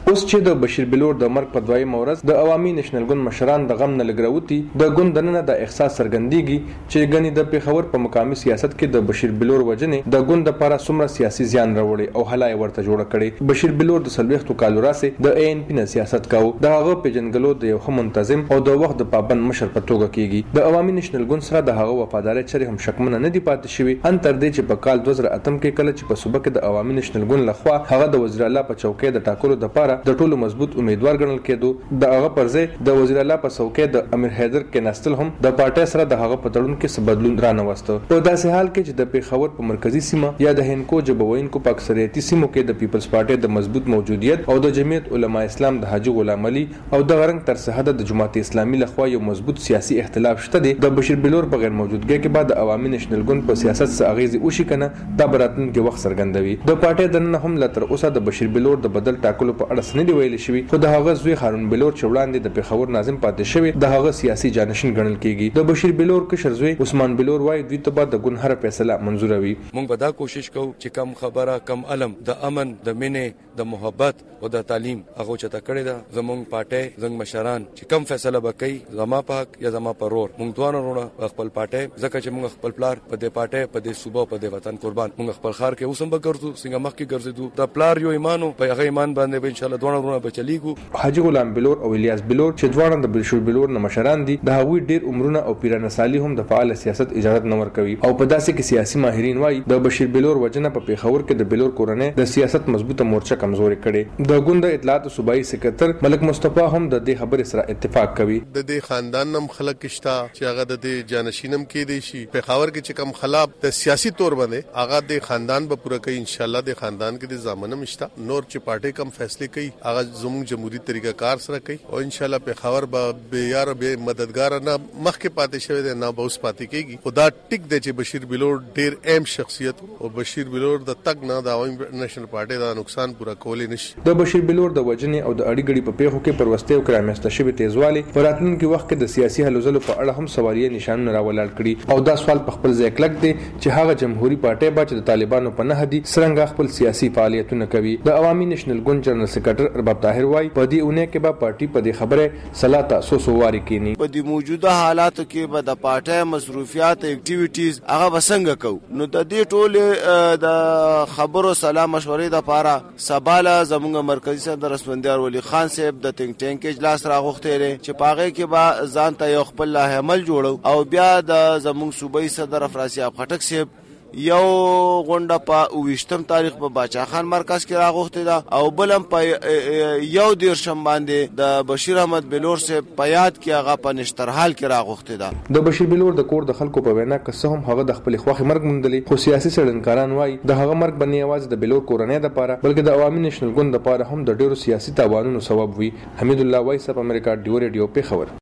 اوس چې د بشیر بلور د مرګ په دویم ورځ د عوامي نېشنل ګوند مشران د غم نه لګراوتی د ګوند دننه د احساس څرګندېږي چې غني د پیښور په مقامي سیاست کې د بشیر بلور وجنې د ګوند لپاره څومره سیاسي زیان راوړي او هلای ورته جوړه کړي. بشیر بلور د سلويختو کالو راسه د ANC نه سیاست کاوه. د هغه پیژنګلو د یو منتظم او د وخت د پابند مشر په توګه کیږي. د عوامي نېشنل ګوند سره د هغه وفاداري چره هم شکمنه نه دی پاتې شوی ان تر دې چې په کال 2008 کې کله چې په صوبه کې د عوامي نېشنل ګوند لخوا هغه د وزیر اعلی په چوکۍ د ټاکلو لپاره د ټولو مضبوط امیدوار ګڼل کېدو. د هغه پر ځای د وزیر اعلی په څوکۍ د امیر حیدر کې نستل هم د پارټۍ سره د هغه په تړون کې څه بدلون را نه وسته. په داسې حال کې چې د پیښور په مرکزی سیمه یا د هندکو جبوینکو په اکثریتي سیمو کې د پیپلز پارټۍ د مضبوط موجودیت او د جمعیت علما اسلام د حاجی غلام علي او د غرنګ تر سرحد د جماعت اسلامي لخوا یو مضبوط سیاسي اختلاف شته دی. د بشیر بلور په غیر موجودګۍ کې بعد عوامي نېشنل ګوند په سیاست څخه اغیزه وشي کنه د براتن کې وخت څرګندوي. د پارټۍ دننه هم لتر اوسه د بشیر بلور د بدل ټاکلو په اړه سند ویل شوی خو د هغه زوی هارون بلور چې وړاندې د پیښور ناظم پاتې شوی د هغه سیاسي جانشین ګڼل کیږي. د بشیر بلور کشر زوی عثمان بلور وايي دوی ته بعد د ګوند هر فیصله منزوروي. موږ به دا کوشش کوو چې کم خبره کم علم د امن د مینې د محبت او د تعلیم هغه چته کړی دا زموږ پارټۍ زموږ مشران چې کم فیصله وکړي زما پاک یا زما پرور موږ دوه ورونه خپل پارټۍ ځکه چې موږ خپل پلار په دې پارټۍ په دې صوبه په دې وطن قربان موږ خپل خار کې اوسم وګرځو څنګه مخ کې ګرځېدو د پلار یو ایمانو په هغه ایمان باندې به ان شاء الله دوه ورونه بچلیګو. حاجی غلام بلور او الیاس بلور چې دوه د بشیر بلور نه مشران دي د هغوی ډیر عمرونه او پیرانه سالي هم د فعال سیاست اجازه نه ورکوي او په داسې کې سیاسي ماهرین وايي د بشیر بلور وجنه په پیښور کې د بلور کورنۍ د سیاست مضبوطه مورچه کمزوري کړي. د ګوند اطلاعات صوبایي سکرټر ملک مصطفی هم د دې خبرې سره اتفاق کوي. د دې خاندان نم خلک شتا چې هغه د دې جانشینم کې دي شي پیښور کې چې کم خلاف د سیاسي تور باندې هغه د خاندان به پوره کوي ان شاء الله. د خاندان کې د ضامنم شتا نور چې پارټي کم فیصله کوي هغه زموږ جمهوریت طریقه کار سره کوي او ان شاء الله پیښور به یار به مددگار نه مخکې پاتې شوی دی نه به اوس پاتې کیږي. خدا ټیک دی چې بشیر بلور ډیر اهم شخصیت او بشیر بلور د تګ نه د عوامي نېشنل پارټي دا نقصان پورا کولای نشي. د بشیر بلور د وجنې او د اړیګړي په پیښو کې پروسته او کرامسته شوی تیزوالی په راتلونکي وخت کې د سیاسي هلو ځلو په اړه هم سوالیه نشانونه راولاړ کړي او دا سوال په خپل ځای کلک دی چې هغه جمهوریت پارټي به چې د طالبانو په نه هدي څنګه خپل سیاسي فعالیتونه کوي. د عوامي نېشنل ګوند جنرال سکرټر ارباب طاهر وايي په دې اونۍ کې به پارټي په دې خبره صلاته سوسواري کینی. په دې موجوده حالاتو کې به د پارټي مصروفیات اکټیویټیز هغه وسنګ کو نو د دې ټول د خبرو سلام مشورې د لپاره سباله زموږ مرکزی صدر اسفندیار ولی خان صاحب د تینک ټینک اجلاس راغوښته لري چې پاغه کې به ځان ته یو خپل له عمل جوړو او بیا د زموږ صوبایي صدر افراسیاب خټک صاحب یو غونډه په 28 تاریخ په باچا خان مرکز کې راغوښته ده او بلم په یو دیرشم باندې د بشیر احمد بلور سے پیاد کې هغه په نشترحال کې راغوښته ده. د بشیر بلور د کور د خلکو په وینا که هم هغه د خپل خوخي مرګ مندلې خو سیاسي څېړنکاران وايي د هغه مرګ باندې आवाज د بلور کورنۍ د لپاره بلکې د عوامي نېشنل ګوند لپاره هم د ډیرو سیاسي تاوانونو سبب وي. حمید الله وایس اپ امریکا ډیو ریډیو پیښور.